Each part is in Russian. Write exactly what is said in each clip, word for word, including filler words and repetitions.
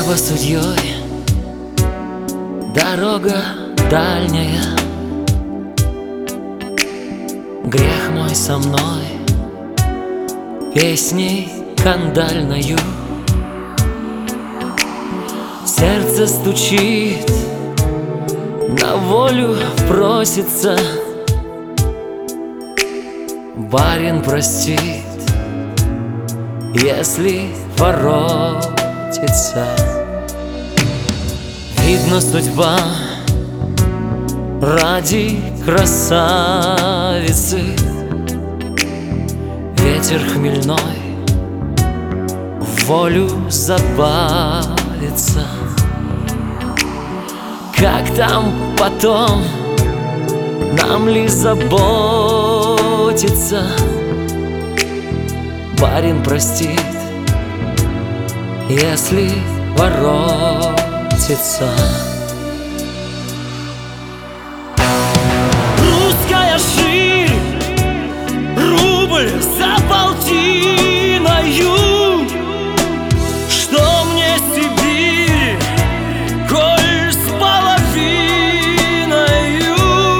Небо судьей, дорога дальняя, грех мой со мной песней кандальною. Сердце стучит, на волю просится. Барин простит, если воротится. Видно, судьба ради красавицы. Ветер хмельной в волю забавится. Как там потом, нам ли заботиться? Барин простит, если воротится. Русская ширь, рубль за полтиною. Что мне Сибирь, коль с половиною?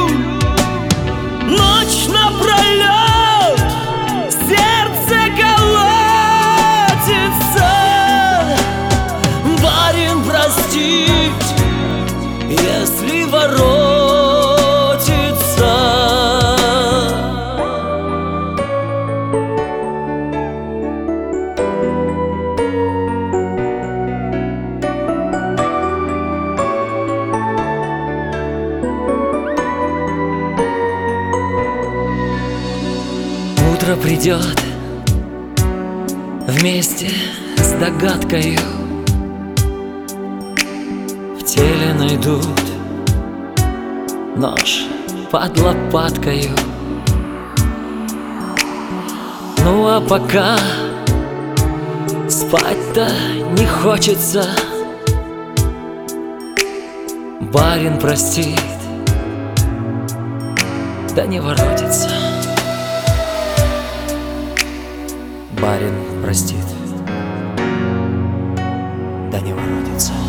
Ночь напролет сердце колотится. Барин простит, если воротится. Утро придет вместе с догадкою. В теле найдут нож под лопаткою. Ну а пока спать-то не хочется. Барин простит, да не воротится. Барин простит, да не воротится.